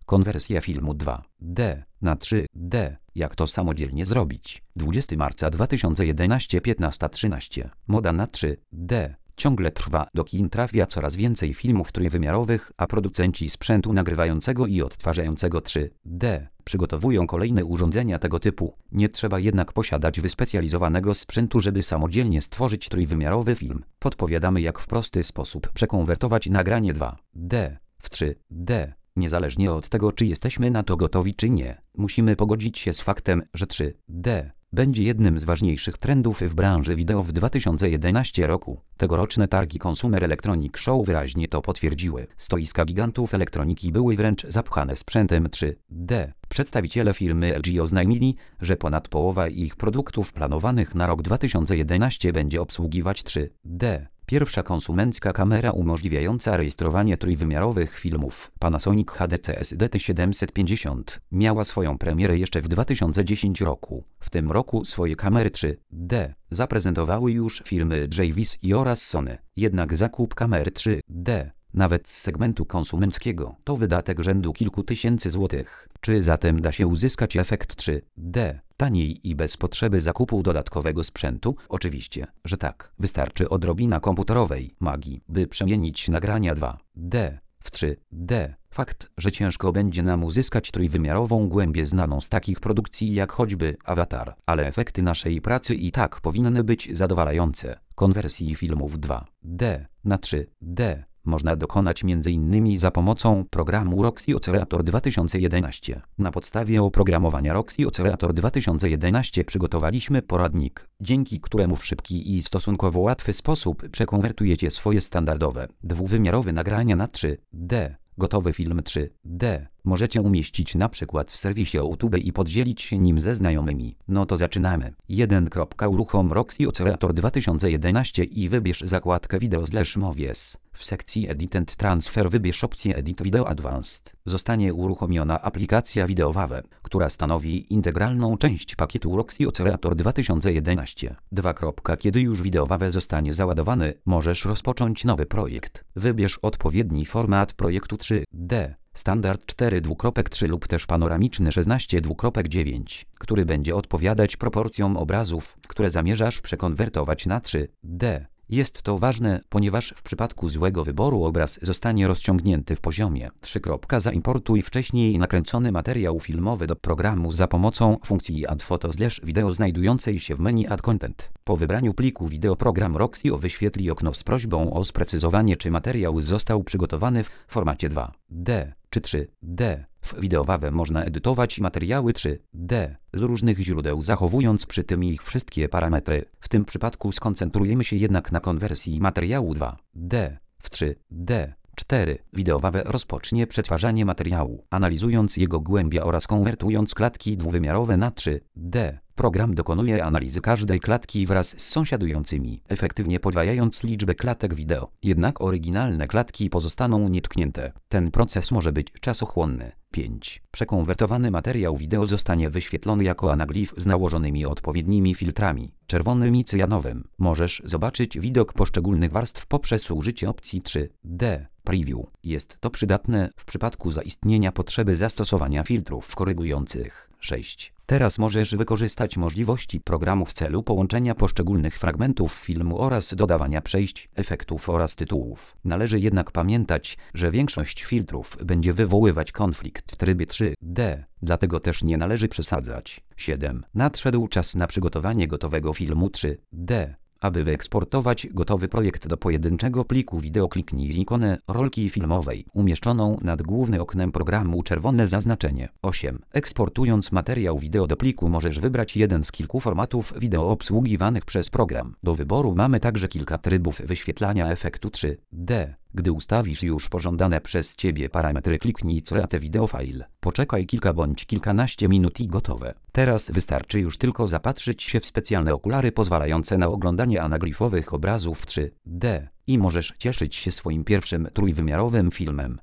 Konwersja filmu 2D na 3D. Jak to samodzielnie zrobić? 20 marca 2011, 15:13. Moda na 3D ciągle trwa. Do kin trafia coraz więcej filmów trójwymiarowych, a producenci sprzętu nagrywającego i odtwarzającego 3D przygotowują kolejne urządzenia tego typu. Nie trzeba jednak posiadać wyspecjalizowanego sprzętu, żeby samodzielnie stworzyć trójwymiarowy film. Podpowiadamy, jak w prosty sposób przekonwertować nagranie 2D w 3D. Niezależnie od tego, czy jesteśmy na to gotowi, czy nie, musimy pogodzić się z faktem, że 3D będzie jednym z ważniejszych trendów w branży wideo w 2011 roku. Tegoroczne targi Consumer Electronic Show wyraźnie to potwierdziły. Stoiska gigantów elektroniki były wręcz zapchane sprzętem 3D. Przedstawiciele firmy LG oznajmili, że ponad połowa ich produktów planowanych na rok 2011 będzie obsługiwać 3D. Pierwsza konsumencka kamera umożliwiająca rejestrowanie trójwymiarowych filmów, Panasonic HDCS DT750, miała swoją premierę jeszcze w 2010 roku. W tym roku swoje kamery 3D zaprezentowały już firmy JVIS i oraz Sony. Jednak zakup kamery 3D, nawet z segmentu konsumenckiego, to wydatek rzędu kilku tysięcy złotych. Czy zatem da się uzyskać efekt 3D taniej i bez potrzeby zakupu dodatkowego sprzętu? Oczywiście, że tak. Wystarczy odrobina komputerowej magii, by przemienić nagrania 2D w 3D. Fakt, że ciężko będzie nam uzyskać trójwymiarową głębię znaną z takich produkcji jak choćby Avatar, ale efekty naszej pracy i tak powinny być zadowalające. Konwersji filmów 2D na 3D można dokonać m.in. za pomocą programu Roxy Accelerator 2011. Na podstawie oprogramowania Roxy Accelerator 2011 przygotowaliśmy poradnik, dzięki któremu w szybki i stosunkowo łatwy sposób przekonwertujecie swoje standardowe, dwuwymiarowe nagrania na 3D. Gotowy film 3D możecie umieścić na przykład w serwisie YouTube i podzielić się nim ze znajomymi. No to zaczynamy. 1. Uruchom Roxy Accelerator 2011 i wybierz zakładkę Video/Movies. W sekcji Edit and Transfer wybierz opcję Edit Video Advanced. Zostanie uruchomiona aplikacja WideoWave, która stanowi integralną część pakietu Roxy Accelerator 2011. 2. Kiedy już WideoWave zostanie załadowany, możesz rozpocząć nowy projekt. Wybierz odpowiedni format projektu 3D. Standard 4:3 lub też panoramiczny 16:9, który będzie odpowiadać proporcjom obrazów, które zamierzasz przekonwertować na 3D. Jest to ważne, ponieważ w przypadku złego wyboru obraz zostanie rozciągnięty w poziomie. 3. Zaimportuj wcześniej nakręcony materiał filmowy do programu za pomocą funkcji Add Photo/Video znajdującej się w menu Add Content. Po wybraniu pliku wideo program Roxy wyświetli okno z prośbą o sprecyzowanie, czy materiał został przygotowany w formacie 2D czy 3D. W WideoWave można edytować materiały 3D z różnych źródeł, zachowując przy tym ich wszystkie parametry. W tym przypadku skoncentrujemy się jednak na konwersji materiału 2D w 3D. 4. WideoWave rozpocznie przetwarzanie materiału, analizując jego głębię oraz konwertując klatki dwuwymiarowe na 3D. Program dokonuje analizy każdej klatki wraz z sąsiadującymi, efektywnie podwajając liczbę klatek wideo. Jednak oryginalne klatki pozostaną nietknięte. Ten proces może być czasochłonny. 5. Przekonwertowany materiał wideo zostanie wyświetlony jako anaglif z nałożonymi odpowiednimi filtrami, czerwonym i cyjanowym. Możesz zobaczyć widok poszczególnych warstw poprzez użycie opcji 3D Preview. Jest to przydatne w przypadku zaistnienia potrzeby zastosowania filtrów korygujących. 6. Teraz możesz wykorzystać możliwości programu w celu połączenia poszczególnych fragmentów filmu oraz dodawania przejść, efektów oraz tytułów. Należy jednak pamiętać, że większość filtrów będzie wywoływać konflikt w trybie 3D, dlatego też nie należy przesadzać. 7. Nadszedł czas na przygotowanie gotowego filmu 3D. Aby wyeksportować gotowy projekt do pojedynczego pliku wideo, kliknij w ikonę rolki filmowej umieszczoną nad głównym oknem programu, czerwone zaznaczenie. 8. Eksportując materiał wideo do pliku możesz wybrać jeden z kilku formatów wideo obsługiwanych przez program. Do wyboru mamy także kilka trybów wyświetlania efektu 3D. Gdy ustawisz już pożądane przez Ciebie parametry, kliknij Create Video File. Poczekaj kilka bądź kilkanaście minut i gotowe. Teraz wystarczy już tylko zapatrzyć się w specjalne okulary pozwalające na oglądanie anaglifowych obrazów w 3D i możesz cieszyć się swoim pierwszym trójwymiarowym filmem.